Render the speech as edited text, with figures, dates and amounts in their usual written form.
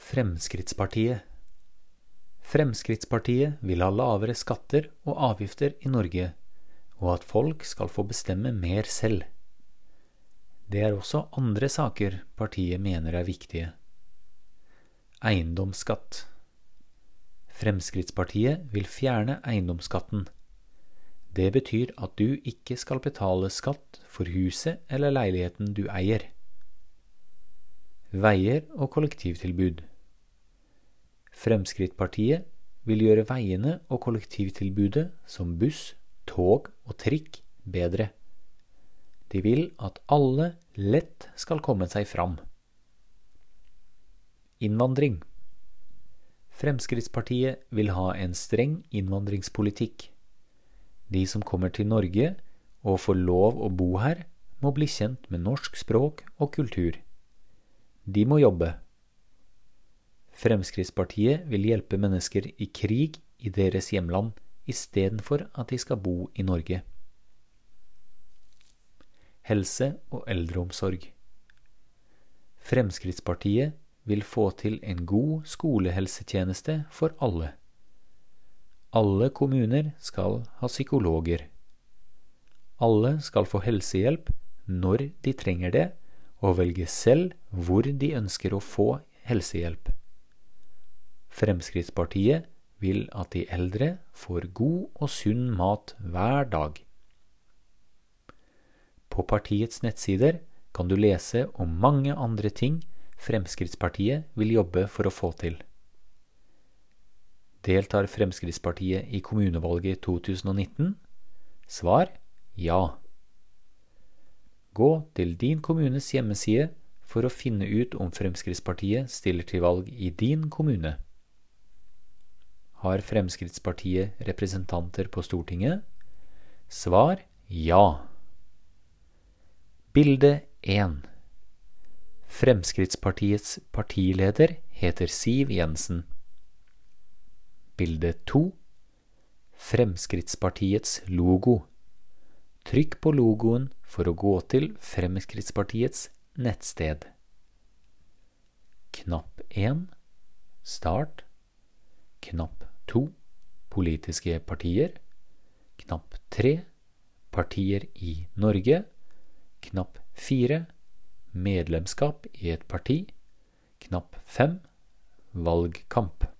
Fremskrittspartiet. Fremskrittspartiet vil ha lavere skatter og avgifter i Norge, og at folk skal få bestemme mer selv. Det er også andre saker partiet mener er viktige. Eiendomsskatt. Fremskrittspartiet vil fjerne eiendomsskatten. Det betyr at du ikke skal betale skatt for huset eller leiligheten du eier. Veier og kollektivtilbud. Fremskrittspartiet vil gjøre veiene og kollektivtilbudet som buss, tog og trikk bedre. De vil at alle lett skal komme seg fram. Innvandring. Fremskrittspartiet vil ha en streng innvandringspolitikk. De som kommer til Norge og får lov å bo her, må bli kjent med norsk språk og kultur. De må jobbe. Fremskrittspartiet vil hjelpe mennesker i krig i deres hjemland, i stedet for at de skal bo i Norge. Helse- og eldreomsorg. Fremskrittspartiet vil få til en god skolehelsetjeneste for alle. Alle kommuner skal ha psykologer. Alle skal få helsehjelp når de trenger det, og velge selv hvor de ønsker å få helsehjelp. Fremskrittspartiet vil at de eldre får god og sunn mat hver dag. På partiets nettsider kan du lese om mange andre ting Fremskrittspartiet vil jobbe for å få til. Deltar Fremskrittspartiet i kommunevalget 2019? Svar: ja. Gå til din kommunes hjemmeside for å finne ut om Fremskrittspartiet stiller til valg i din kommune. Har Fremskrittspartiet representanter på Stortinget? Svar: ja. Bilde 1. Fremskrittspartiets partileder heter Siv Jensen. Bilde 2. Fremskrittspartiets logo. Trykk på logoen for å gå til Fremskrittspartiets nettsted. Knapp 1. Start. Knapp 2. Politiske partier. Knapp 3. Partier i Norge. Knapp 4. Medlemskap i et parti. Knapp 5. Valgkamp.